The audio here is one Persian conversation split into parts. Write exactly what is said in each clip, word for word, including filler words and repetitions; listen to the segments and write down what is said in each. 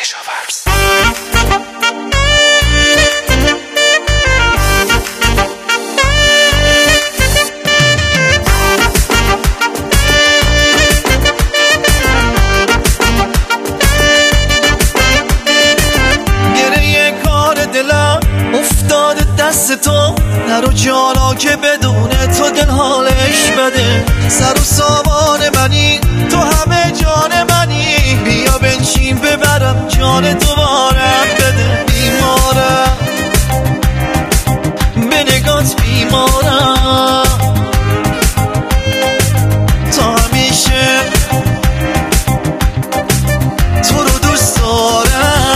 کشاورز. گره کار دلم افتاده دست تو، نرو جانا که بدون تو دل حالش بده. سر و سامان منی تو، همه جان منی، بیا بنشین ببرم جان دوبارم بده. بیمارم به نگات، بیمارم تا همیشه تو رو دوست دارم.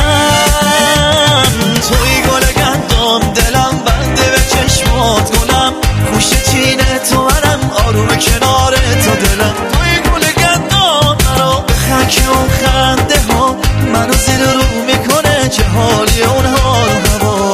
توی گل گندم دلم بنده به چشمات، گلم خوش چینه تو، منم آروم کنار تو دلم. توی گل گندم منو به خک اون خنده ها، منو زیر رو میکنه چه حالی اون حال و هوا.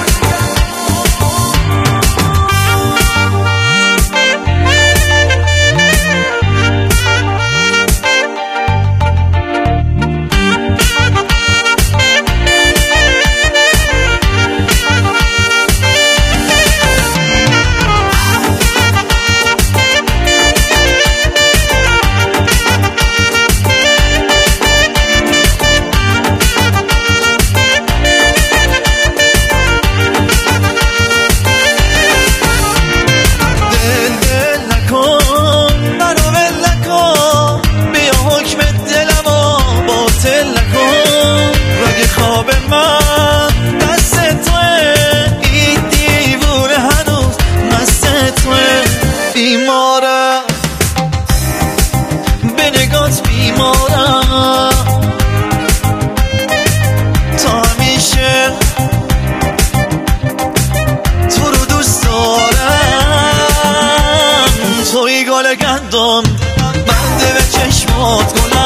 بیمارم به نگات، بیمارم تا همیشه تو رو دوست دارم. توی گل گندم بنده به چشمات، گلم